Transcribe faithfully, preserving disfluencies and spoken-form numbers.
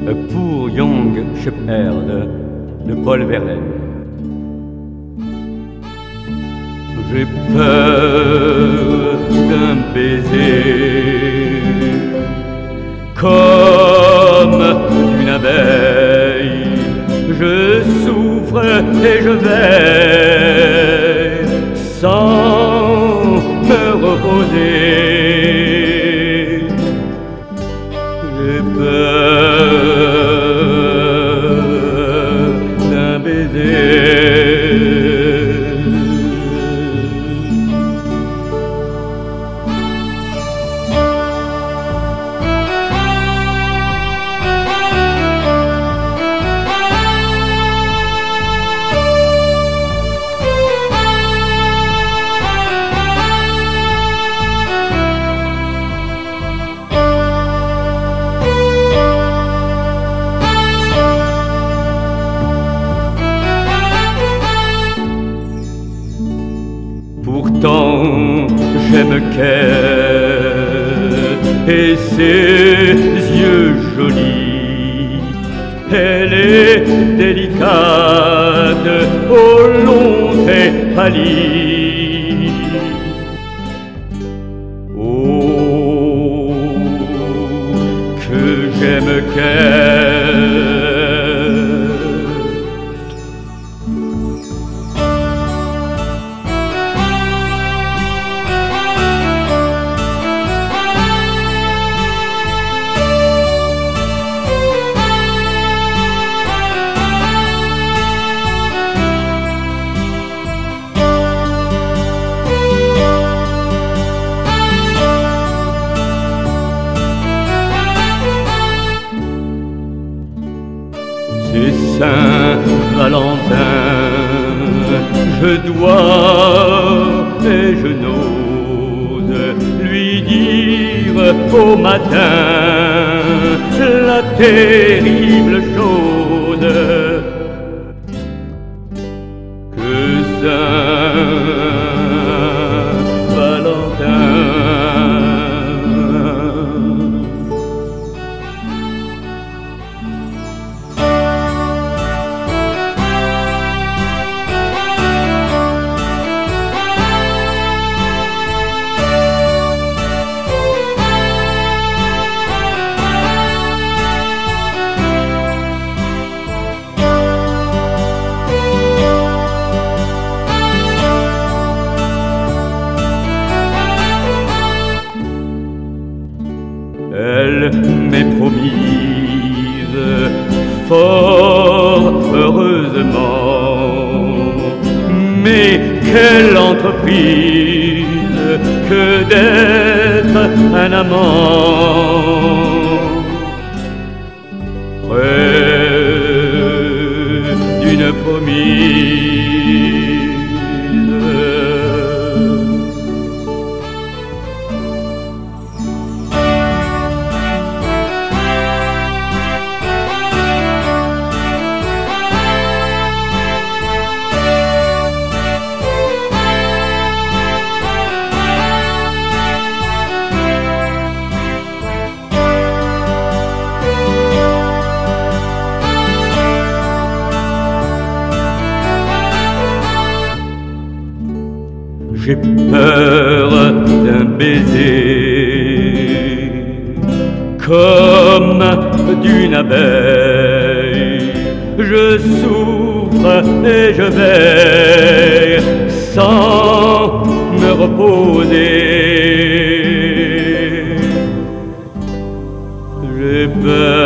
pour Young Shepherd de Paul Verlaine. J'ai peur d'un baiser comme d'une abeille, je souffre et je veille sans me reposer. J'ai peur d'un baiser. Pourtant j'aime qu'elle et ses yeux jolis. Elle est délicate au long des pâlis. Oh, que j'aime qu'elle. C'est Saint-Valentin, je dois et je n'ose lui dire au matin la terrible chose que Saint-Valentin. Elle m'est promise fort heureusement, mais quelle entreprise que d'être un amant près d'une promise. J'ai peur d'un baiser comme d'une abeille, je souffre et je veille sans me reposer. J'ai peur